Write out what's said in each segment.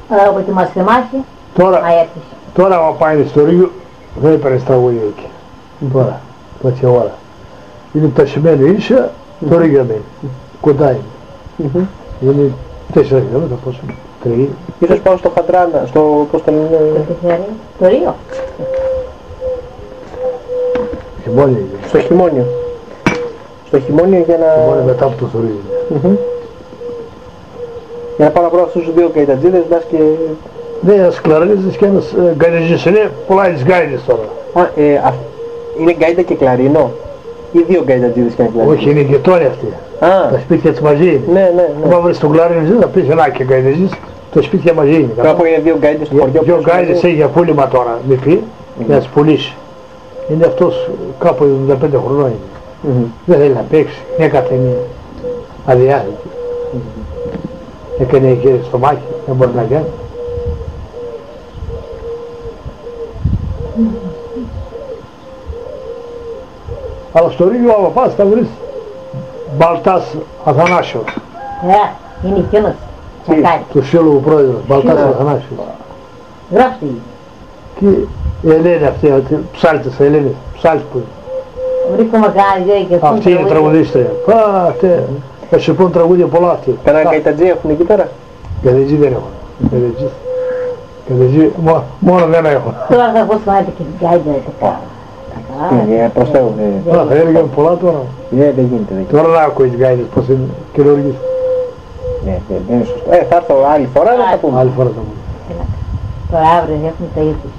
Από τη μας θυμάσαι, τώρα άμα πάει στο Ρήγιο δεν έπαιρνες τραγούδια εκεί. Τώρα, τέτοια ώρα. Είναι πτασιμένο ίσια, το Ρήγιο μένει. Κοντά είναι. Είναι 4 χιλιόμετρα, πόσο, 3. Ίσως πάω στο Χατράνα, στο πώς το λένε... το Ρήγιο. Χειμώνιο είναι. Στο χειμώνιο. Στο χειμώνιο για να... Χειμώνιο μετά από το Θωρίδι. Για να πάω να βρω αυτούς τους δύο καϊτατζίδες, μπας και... Ναι, ένας κλαρίνιστας και ένας γκαϊτατζής. Είναι πολλά τις γκάιτες τώρα. Είναι γκάιτα και κλαρίνο. Ή δύο γκαϊτατζίδες και ένα κλαρίνο. Όχι, είναι γειτόνοι αυτοί. Τα σπίτια της μαζί είναι. Ναι. Άμα βρεις τον κλαρίνιστα θα πεις ένα και γκαϊτατζής, τα σπίτια μαζί είναι. Κάπου είναι δύο γκάιτες στο χωριό. Δύο γκάιτες έχει για πούλημα τώρα, μικρή, για να τις πουλήσει. Είναι αυτός κάπου 75 χρονών είναι. Δεν θέλει να παίξει, έκαθε αδιάθετη. Έκανε και στο μάχη, δεν μπορεί να κάνει. Αλλά στο Ρήγιο άμα πας θα βρεις Μπαλτάς Αθανάσιος. Είναι εκείνος. Του σύλλογου πρόεδρος, Μπαλτάς Αθανάσιος. Γράψτε. Και η Ελένη αυτή, ψάλτες, Ελένη, ψάλτες που είναι. Αυτή είναι τραγουδίστρια. Θα σου πούν τραγούδια πολλά αυτή. Κανένα καϊτατζή έχουν εκεί πέρα? Καϊτατζή δεν έχουν. Καϊτατζή μόνο δεν έχουν. Τώρα θα πω στον και την καϊτατζή. Προσθέτω. Θα έλεγαν πολλά τώρα. Δεν γίνεται. Τώρα να ακούεις γκάιδες πως είναι καινούργιες. Ναι, δεν είναι σωστό. Θα έρθω άλλη φορά να τα πούμε. Άλλη φορά θα πούμε. Τώρα αύριο έχουμε τα ήρθους.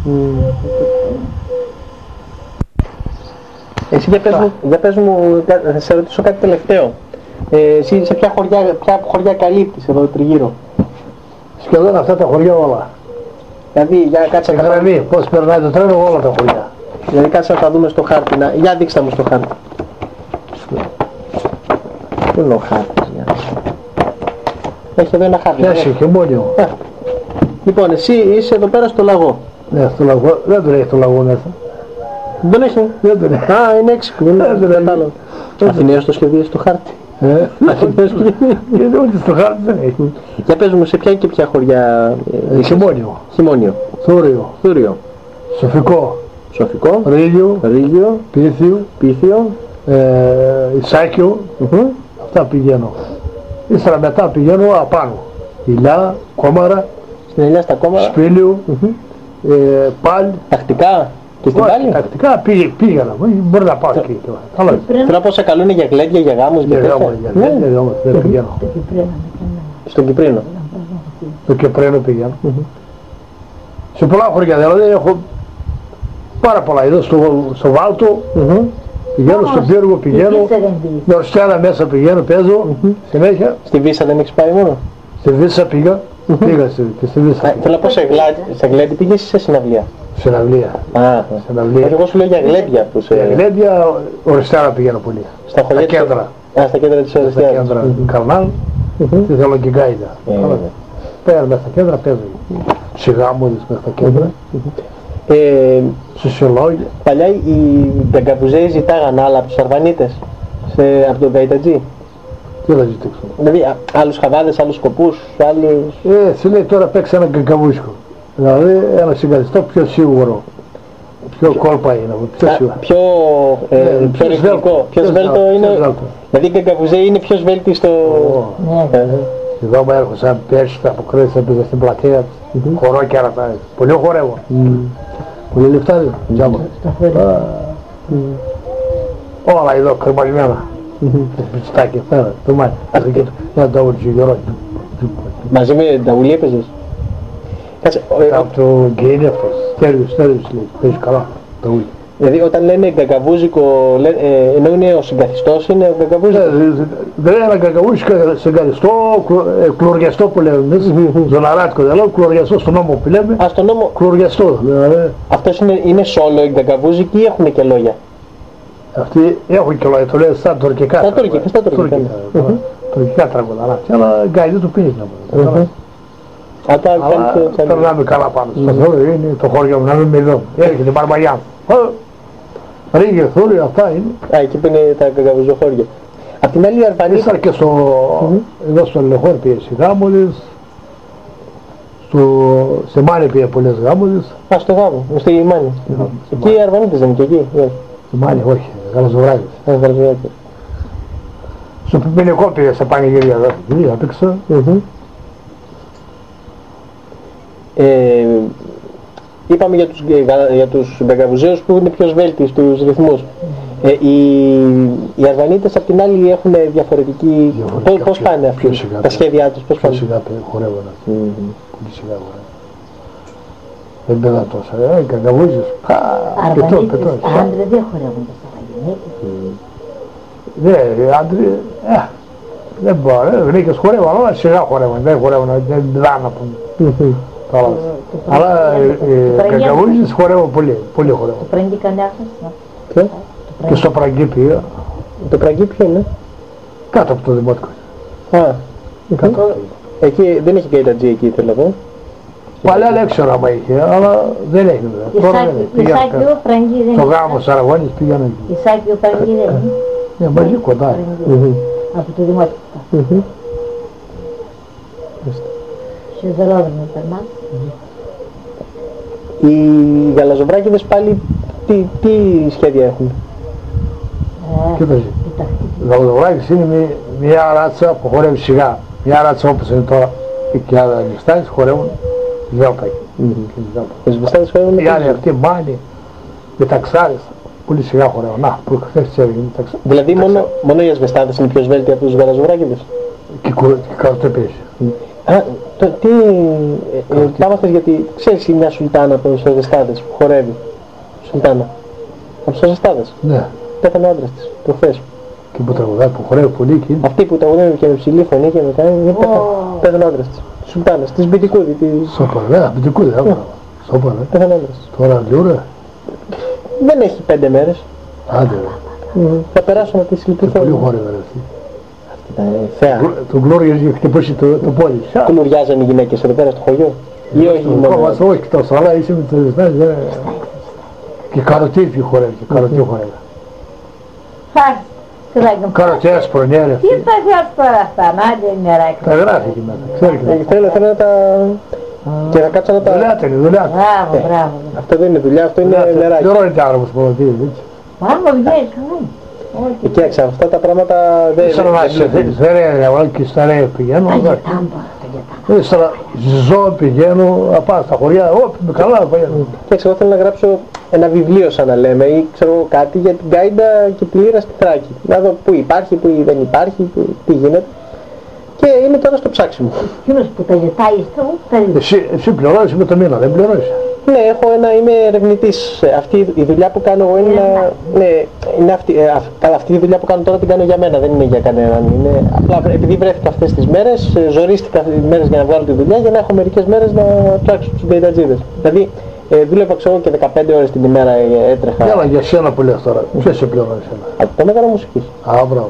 Εσύ για πες μου, θα σε ρωτήσω κάτι τελευταίο. Εσύ σε ποια χωριά καλύπτεις εδώ τριγύρω? Σχεδόν αυτά τα χωριά όλα. Δηλαδή για κάτσε να γραμμή, πώς περνάει το τρένο όλα τα χωριά. Δηλαδή κάτσε να τα δούμε στο χάρτη. Για δείξτε μου στο χάρτη. Πού είναι ο χάρτης? Έχει εδώ ένα χάρτη. Έχει χειμώνιο. Λοιπόν, εσύ είσαι εδώ πέρα στο λαγό. Ναι, στο λαγό. Δεν τον έχει το λαγό μέσα. Δεν έχει. Δεν τον έχει. Α, είναι έξυπνο. Αθηναίος το σχεδίασε στο χάρτη. Γιατί ούτε στο χάρτη δεν έχει. Για πες μου, σε ποια και ποια χωριά? Χειμώνιο. Θούριο. Σοφικό. Ρήγιο. Πίθιο. Ισάκιο. Αυτά πηγαίνω. Ύστερα μετά πηγαίνω απάνω. Ηλιά, Κόμαρα. Στην Ηλιά στα Κόμαρα. Σπήλιο. Πάλι. Τακτικά. Και στην Πάλι. Τακτικά πήγαινα. Μπορεί να πάω εκεί. Θέλω να πω σε καλούν για γλέντια, για γάμους. Για γάμους, δεν πηγαίνω. Στον Κυπρίνο. Στο Κυπρίνο πηγαίνω. Σε πολλά χωριά δηλαδή έχω πάρα πολλά. Εδώ στο Βάλτο πηγαίνω, στον Πύργο πηγαίνω, με Ορστιάνα μέσα πηγαίνω, παίζω συνέχεια. Στη Βύσσα δεν έχεις πάει μόνο? Στη Βύσσα πήγα και στη Βύσσα. Θέλω να πω σε γλέντι πήγες ή σε συναυλία? Συναυλία. Εγώ σου λέω για γλέντια. Για γλέντια Ορστιάνα πηγαίνω πολύ. Στα κέντρα. Στα κέντρα της Ορστιάνας. Στα κέντρα Καρνάλ, στη Θεσσαλονικάιδα. Πέρα μέσα στα κέντρα παίζω. Σιγάμουδες μέσα στα κέντρα. Σοσιολόγια. Παλιά οι Γκαγκαβουζέοι ζητάγαν άλλα από τους Αρβανίτες, από τον Καϊτατζή. Τι θα ζητήξω? Δηλαδή άλλους χαβάδες, άλλους σκοπούς, άλλους... Σου λέει τώρα παίξει ένα γκαγκαβούσκο. Δηλαδή ένα συγκαλιστό πιο σίγουρο. Πιο κόλπα είναι, πιο σίγουρο. Πιο ρυθμικό, πιο σβέλτο είναι. Δηλαδή οι Γκαγκαβουζέοι είναι πιο σβέλτοι στο... Εδώ μου έρχομαι σαν πέρσι, τα αποκρίνησα, πήγα στην πλατεία, χορό και άλλα τα. Πολύ χορεύω. Πολύ λεφτά τζάμπα. Όλα εδώ κρεμαλιμένα. Σπιτσιτάκι, το μάτι. Ένα ταούλι γερό. Μαζί με ταούλι έπαιζες? Από το γκέινι αυτός. Στέλιος λέει, παίζει καλά ταούλι. Δηλαδή όταν λένε γκαγκαβούζικο, εννοούν ο συγκαθιστός είναι ο γκαγκαβούζικος? Δεν είναι ένα γκαγκαβούζικο συγκαθιστό, κλωριαστό που λέμε εμείς, ζωναράτικο δεν λέω, κλωριαστό στον νόμο που λέμε, στον νόμο κλωριαστό. Αυτός είναι σόλο οι γκαγκαβούζικοι ή έχουν και λόγια? Αυτοί έχουν και λόγια, το λένε στα τουρκικά. Στα τουρκικά τραγουδά, αλλά γκάιδε του πίνει να πω. Αλλά περνάμε καλά πάνω. Είναι το χώριο μου, να μην με δω. Έρχεται Μπαρμπαγιάν. Ρήγιο, Θούριο, αυτά είναι. Εκεί που είναι τα γκαγκαβουζοχώρια. Απ' την άλλη οι Αρβανίτες... Ήσαν και εδώ στο Λεχόρ πήγες οι Γάμουδες, σε Μάνη πήγε πολλές γάμωδες. Α, στο γάμο, στη Μάνη. Εκεί οι Αρβανίτες δεν είναι και εκεί. Στη Μάνη όχι, Γαλαζοβράδης. Στο Πυπηνικό πήγε σε πανηγύρια εδώ. Εκεί απέξω. Είπαμε για τους Μπεγκαβουζέους που είναι πιο σβέλτοι στους ρυθμούς. Οι Αρβανίτες απ' την άλλη έχουν διαφορετική... Πώς πάνε αυτοί, τα σχέδιά τους, πώς πάνε? Πιο σιγά χορεύουν αυτοί. Πολύ σιγά χορεύουν. Δεν πέδαν τόσα, οι Καγκαβούζες. Αρβανίτες, άντρες δεν χορεύουν τόσα γυναίκες. Ναι, οι άντρες, δεν μπορεί, οι γυναίκες χορεύουν, αλλά σιγά χορεύουν, δεν χορεύουν, δεν δάνε να πούμε. Αλλά οι Καγκαβούζες χορεύουν πολύ, πολύ χορεύουν. Το πραγκί κανένα. Και στο Πραγκί πήγα. Το Πραγκί ποιο είναι? Κάτω από το Δημότικο. Εκεί δεν έχει γκάιντα-τζι εκεί, θέλω να πω. Παλιά δεν ξέρω άμα είχε, αλλά δεν έχει βέβαια. Ισάκιο Πραγκί δεν είναι. Το γάμο Σαραγώνης πήγανε εκεί. Ισάκιο Πραγκί δεν είναι. Ναι, μαζί κοντά. Από το Δημότικο. Σε Ζερόδρομο περνά. Οι Γαλαζοβράκηδες πάλι τι σχέδια έχουν? Κοίταζε. Ο Γαλαζοβράκης είναι μια ράτσα που χορεύει σιγά. Μια ράτσα όπως είναι τώρα. Και άλλα ληστάδες χορεύουν βέλτα. Οι ληστάδες χορεύουν οι άλλοι αυτοί Μάνοι, με ταξάρες, πολύ σιγά χορεύουν. Να, που χθες τις έγινε ταξάρες. Δηλαδή μόνο οι ασβεστάδες είναι πιο σβέλτοι από τους Γαλαζοβράκηδες? Και καροτεπές. Πάμαθες γιατί ξέρεις μια σουλτάνα από τους ασβεστάδες που χορεύει. Σουλτάνα. Από τους ασβεστάδες. Ναι. Πέθανε ο άντρας της, προχθές. Και που τραγουδάει, που χορεύει πολύ εκείνη. Αυτή που τραγουδάει και με ψηλή φωνή και μετά πέθανε ο άντρας της. Σουλτάνας, της Μπιτικούδη. Σόπα, ναι, Μπιτικούδη, σόπα, ναι. Πέθανε ο άντρας της. Τώρα λιούρα. Δεν έχει 5 μέρες. Άντε, θα περάσω να τη συλληπιθώ. Πολύ χόρευε αυτή. Αυτή ήταν θέα. Τον Γλώριο είχε χτυπήσει το πόλι. Κουλουριάζαν οι γυναίκες εδώ πέρα στο χωριό? Ή όχι? Όχι τόσο, αλλά είσαι με το δεσμές. Και καροτή χορεύει, καροτή χορεύει. Καροτές, προνιέρες. Τι τα γράφει τώρα αυτά, μάντε νεράκι. Τα γράφει εκεί μέσα, Θέλω να τα... Και να κάτσω να τα... Δουλειά. Μπράβο. Αυτό δεν είναι δουλειά, αυτό είναι νεράκι. Πληρώνεται άνθρωπος που ποδοτήρι, έτσι. Άμα βγαίνει, καλά. Κοίταξε, αυτά τα πράγματα δεν είναι. Δεν είναι, και στα ρέα πηγαίνω. Ύστερα ζω, πηγαίνω, πάω στα χωριά, με καλά πηγαίνω. Κοίταξε, εγώ θέλω να γράψω ένα βιβλίο σαν να λέμε ή ξέρω κάτι για την γκάιντα και τη λύρα στη Θράκη. Να δω πού υπάρχει, πού δεν υπάρχει, τι γίνεται. Και είμαι τώρα στο ψάξιμο. Εκείνος που τα ζητάει, τα ζητάει. Εσύ πληρώνεις με το μήνα, δεν πληρώνεις? Ναι, είμαι ερευνητής. Αυτή η δουλειά που κάνω εγώ είναι... Ναι, είναι αυτή η δουλειά που κάνω τώρα την κάνω για μένα, δεν είναι για κανέναν. Είναι, απλά επειδή βρέθηκα αυτές τις μέρες, ζορίστηκα αυτές τις μέρες για να βγάλω τη δουλειά για να έχω μερικές μέρες να ψάξω τους γκαϊντατζίδες. Δηλαδή, δούλευα ξέρω και 15 ώρες την ημέρα έτρεχα. Έλα για σένα που λες τώρα, ποιος σε πληρώνει εσένα? Το Μέγαρο Μουσικής. Α, μπράβο.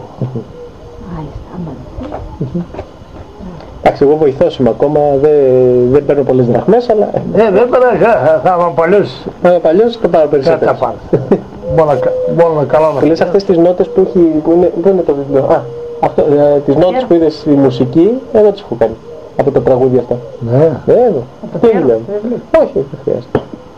Εντάξει, εγώ βοηθός είμαι ακόμα, δεν παίρνω πολλές δραχμές, αλλά... Δεν πέρα, θα είμαι παλιός. Παλιός θα πάρω περισσότερες. Θα πάρεις. Μόνο καλά να... Λες αυτές τις νότες που έχει, πού είναι το βιβλίο? Τις νότες που είδες στη μουσική, εγώ τις έχω κάνει. Από τα τραγούδια αυτά. Ναι. Εδώ. Τι μιλάμε? Όχι, δεν χρειάζεται.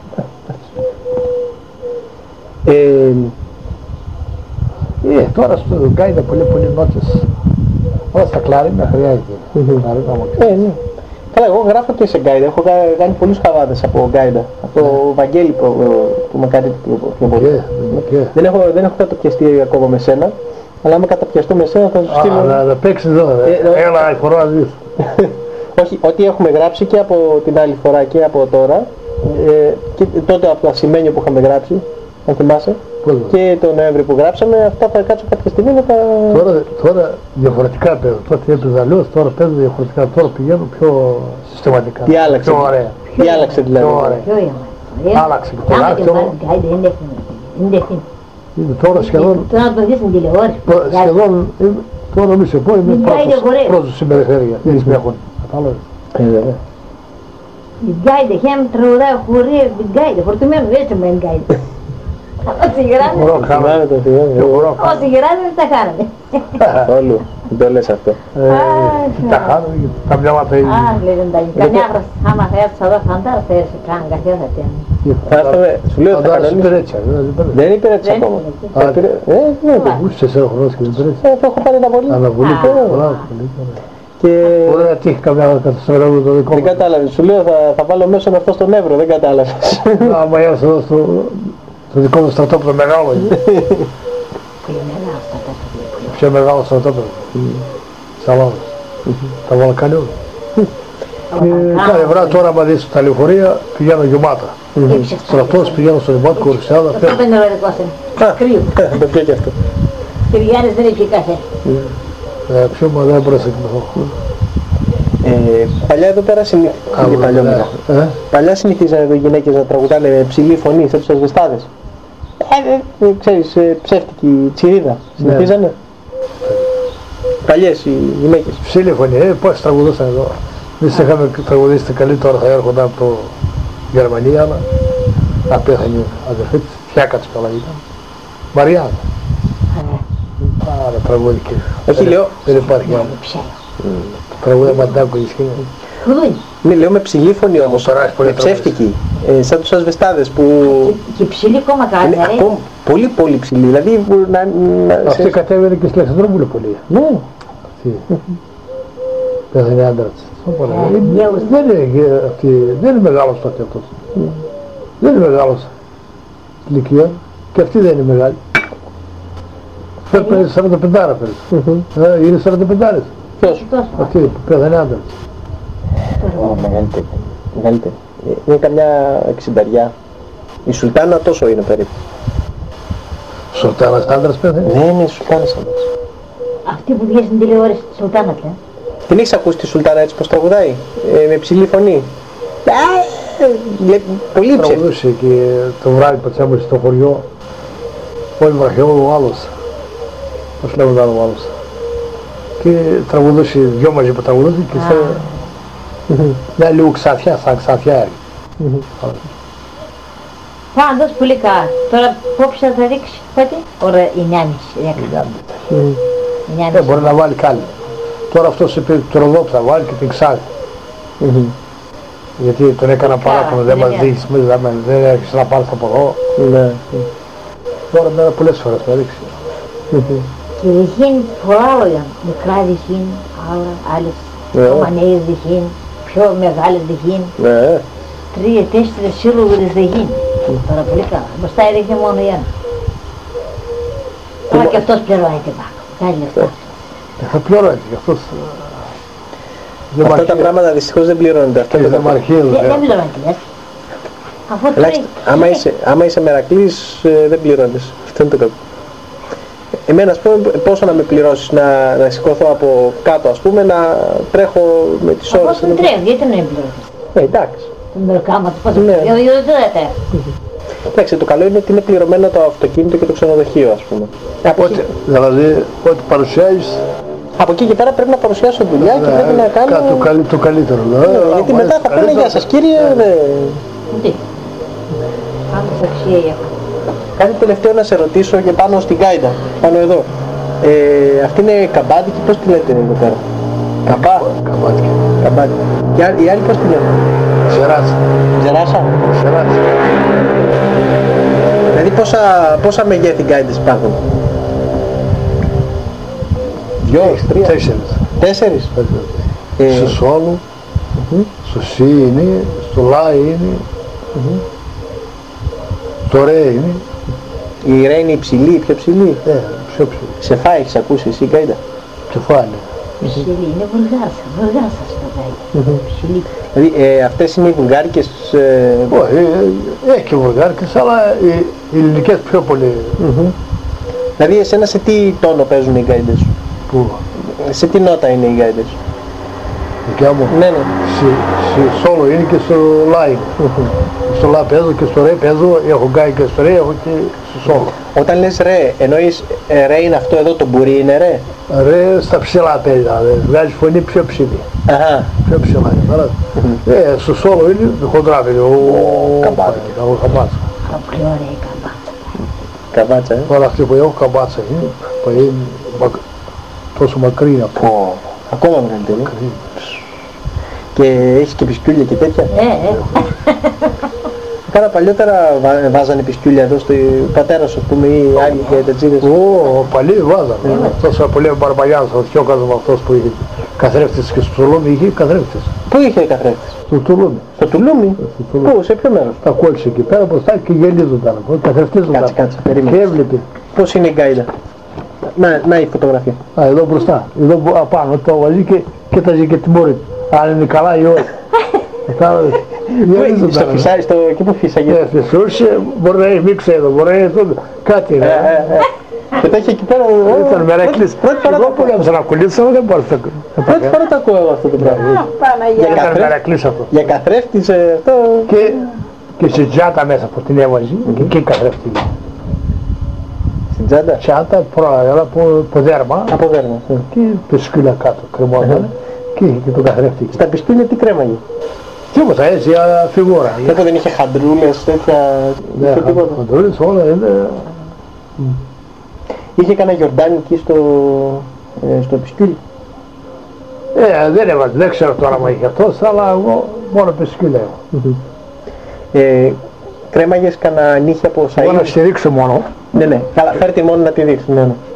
Τώρα στο γκάιντα πολύ νότες. Όλα στα κλάρινα χρειάζεται. Ναι. Καλά, εγώ γράφω και σε γκάιντα. Έχω κάνει πολλούς χαβάδες από γκάιντα. Από το Βαγγέλη που με κάνει πιο πολύ. Δεν έχω καταπιαστεί ακόμα με σένα. Αλλά άμα καταπιαστώ με σένα θα σου στείλω... Να παίξεις εδώ, έλα η φορά να δεις. Όχι, ό,τι έχουμε γράψει και από την άλλη φορά και από τώρα, και τότε από το ασημένιο που είχαμε γράψει, αν θυμάσαι, και τον Νοέμβρη που γράψαμε, αυτά θα κάτσω κάποια στιγμή να τα... Τώρα διαφορετικά παίζω, τότε έπαιζα αλλιώς, τώρα παίζω διαφορετικά, τώρα πηγαίνω πιο συστηματικά. Τι άλλαξε? Πιο ωραία. Τι άλλαξε δηλαδή? Άλλαξε και το άκιο. Είναι τώρα σχεδόν... Τώρα το δεις στην τηλεόραση. Σχεδόν, τώρα νομίζω πω είμαι πρώτος στην περιφέρεια. Δεν με έχουν. Κατάλαβες. Η γκάιντα, χέμ τραγουδάει χωρί την γκάιντα, φορτωμένο έτσι με την γκάιντα. Όσοι γυράζουν, Όσοι δεν τα κάνανε. Όλου. Δεν το λες αυτό. Τι τα χάνω, τα μυαλάτα είναι. λέγαν τα καμιά φορά, άμα θα έρθεις εδώ φαντάρα, θα έρθει καν καθιά θα τέμει. Θα έρθουμε, σου λέω θα Φαντάζομαι κανονίσουμε. υπηρέτια, Δεν είναι υπηρέτης ακόμα. Ούτε 4 χρόνια και υπηρέτια. Το έχω πάρει αναβολή. Αναβολή, πολλά. Και Μπορεί να τύχει καμιά καταστροφή με το δικό δεν μας. κατάλαβες. Σου λέω θα βάλω μέσω αυτό στον Εύρο. Δεν κατάλαβες. Άμα έρθει εδώ στο δικό μου στρατόπεδο μεγάλο είναι. Είναι μεγάλο αυτά τα Πιο μεγάλο στρατόπεδο. Σαλόνες. Τα Βαλκανιού. Κάθε βράδυ τώρα άμα δεις τα λεωφορεία πηγαίνω γεμάτα. Στρατός πηγαίνω στο λιμάνι, Κορσιάδα. Αυτό δεν είναι δικό σου. Κρύο. Το πιέ και αυτό. Κυριάννης δεν είχε καφέ. Πιο μα δεν μπορούσα να κοιμηθώ. Παλιά εδώ πέρα παλιά συνηθίζανε εδώ οι γυναίκες να τραγουδάνε με ψηλή φωνή σε τους ασβεστάδες. Ξέρεις, ψεύτικη τσιρίδα. Συνηθίζανε. Παλιές οι γυναίκες. Ψήλη φωνή, πώς τραγουδούσαν εδώ. Εμείς είχαμε τραγουδίσει καλύτερα, θα έρχονταν από το Γερμανία, αλλά απέθανε η αδερφή της, Φιάκα της καλά ήταν. Μαριάννα. Άρα τραγούδικε. Όχι λέω. Δεν υπάρχει άλλο. Τραγούδια Μαντάκου ισχύει. Ναι, λέω με ψηλή φωνή όμως, πολύ με ψεύτικη. Σαν τους ασβεστάδες που... Και ψηλή κόμμα είναι κάτι, ακόμα πολύ πολύ ψηλή. Δηλαδή μπορεί να... Αυτή κατέβαινε και στη Αλεξανδρόπουλο πολύ. Ναι. Πέθανε άντρα της. Δεν είναι μεγάλος τότε αυτός. Δεν είναι μεγάλος ηλικία και αυτή δεν είναι μεγάλη. Πρέπει 45 πέρυσι. Είναι 45. Ποιος? Αυτή που πέθανε άντρα της. Μεγαλύτερη. Μεγαλύτερη. Είναι καμιά 60. Η Σουλτάνα τόσο είναι περίπου. Σουλτάνας άντρας πέθανε. Ναι, είναι η Σουλτάνας άντρας. Αυτή που βγαίνει στην τηλεόραση της Σουλτάνας, λέει. Την έχεις ακούσει τη Σουλτάνα έτσι πως τραγουδάει, με ψηλή φωνή. Πολύ ψεύτη. Τραγουδούσε και το βράδυ πατσάμε στο χωριό. Όλοι βραχιό ο άλλος. Πώς λέγονταν ο άλλος. Και τραγουδούσε, δυο μαζί που τραγουδούσε και σε... Μια λίγο ξαφιά, σαν ξαφιά. Πάντως πολύ καλά. Τώρα πόψε θα ρίξει πότε? Ώρα 9.30. Μπορεί να βάλει κάλλη. Τώρα αυτός είπε το ροδό θα βάλει και την ξάδει. Γιατί τον έκανα παράπονο, δεν μας δείξεις, δεν έρχεσαι να πάρεις από εδώ. Τώρα μέρα πολλές φορές με ρίξει. Και δεχήν πολλά λόγια. Μικρά δεχήν, άλλες ομανέες δεχήν, πιο μεγάλες δεχήν. 3-4 σύλλογες δεχήν. Τώρα πολύ καλά. Μπροστά έδειχνε μόνο η ένα. Τώρα και αυτός πληρώνει την πάκα. Κάνει λεφτά. Θα πληρώνει και αυτός. Αυτά τα πράγματα δυστυχώς δεν πληρώνονται. Δεν πληρώνει τη λες. Άμα είσαι μερακλής δεν πληρώνεις. Αυτό είναι το κακό. Εμένα ας πούμε πόσο να με πληρώσεις να σηκωθώ από κάτω ας πούμε να τρέχω με τις ώρες. Πώς δεν τρέχει, γιατί δεν πληρώνεις. Εντάξει. Τον μεροκάμα του πώς δεν Εντάξει, το καλό είναι ότι είναι πληρωμένο το αυτοκίνητο και το ξενοδοχείο ας πούμε. Δηλαδή ό,τι παρουσιάζεις από εκεί και πέρα πρέπει να παρουσιάσω δουλειά και πρέπει να κάνω... Το καλύτερο. Γιατί μετά θα πούνε γεια σας κύριε, Τι. Πάντως αξία έχω. Κάτι τελευταίο να σε ρωτήσω και πάνω στην Κάιντα, πάνω εδώ. Αυτή είναι καμπάτικη, πώς τη λέτε εδώ πέρα? Καμπάτικη. Και οι άλλοι πώς τη λένε? Ζεράσα. Δηλαδή πόσα μεγέθη Κάιντες υπάρχουν? 2, 3, 4. Στο σόλο, στο σι είναι, στο λάι είναι, στο ρε είναι. Η ρε είναι υψηλή, πιο ψηλή. Πιο ψηλή. Σε φάει, έχεις ακούσει εσύ Κάιντα? Σε φάνε. Ψηλή είναι βουλγάσα στο Κάιντα. Ψηλή. Δηλαδή αυτές είναι οι βουλγάρικες... Όχι, έχει και βουλγάρικες, αλλά οι ελληνικές πιο πολύ. Δηλαδή εσένα σε τι τόνο παίζουν οι Κάιντες σου? Πού? Σε τι νότα είναι οι Κάιντες σου? Δικιά μου. Ναι. Σόλο είναι και στο λάι. Στο λά παίζω και στο ρε παίζω, έχω γκάι και στο ρε, έχω και στο σόλο. Όταν λες ρε, εννοείς ρε είναι αυτό εδώ, το μπουρί είναι ρε? Ρε στα ψηλά παίζει, βγάζει φωνή πιο ψηλή. Πιο ψηλά είναι. Στο σόλο είναι χοντρά παίζει, ο καμπάτσα. Πολύ ωραία η καμπάτσα. Καμπάτσα, Τώρα αυτή που έχω καμπάτσα είναι, πόσο μακρύ είναι αυτό. Ακόμα μεγαλύτερη. Και έχεις και πισκούλια και τέτοια. Κάνα παλιότερα βάζανε πισκούλια εδώ στο πατέρα σου, ας πούμε, ή άλλοι τετζίδες. Παλιοί βάζανε. Αυτός πολύ μπαρμπαλιάς, ο Θιόκας με αυτός που είχε καθρέφτης και στο Τουλούμι είχε καθρέφτης. Πού είχε καθρέφτης? Στο Τουλούμι. Στο Τουλούμι? Πού, σε ποιο μέρος? Τα κόλλησε εκεί πέρα μπροστά και γελίζονταν. Καθρεφτίζονταν. Κάτσε, περίμενε. Και έβλεπε. Πώς είναι η γκάιδα? Να η φωτογραφία. Εδώ μπροστά. Εδώ απάνω το βάζει και κοίταζε και την μόρη. Αν είναι καλά ή όχι. Στο φυσάει, εκεί που φύσαγε. Φυσούσε, μπορεί να έχει μίξει εδώ, μπορεί να έχει κάτι. Και τα είχε εκεί πέρα. Ήταν μερακλής. Εγώ που έμεσα να κολλήσω δεν μπορώ να πρώτη φορά το ακούω εγώ αυτό το πράγμα. Ήταν μερακλής αυτό. Για καθρέφτης αυτό. Και σε τζάτα μέσα που την έβαζε και καθρέφτη. Στην τσάντα? Τσάντα, από δέρμα. Από δέρμα. Και πισκούλια κάτω κρεμόταν και είχε και το καθρέφτη. Στα πισκούλια τι κρέμαγε? Τίποτα έτσι, φιγούρα. Τότε δεν είχε χαντρούλες, τέτοια... Ναι, χαντρούλες όλα είναι... Είχε κανένα γιορτάνι εκεί στο πισκούλι? Δεν έβαζε, δεν ξέρω τώρα αν είχε αυτός, αλλά εγώ μόνο πισκούλια έχω. Κρέμαγες κανένα νύχια από σαΐ? Μπορώ να στη δείξω μόνο. Ναι, καλά, φέρτε μόνο να τη δείξω.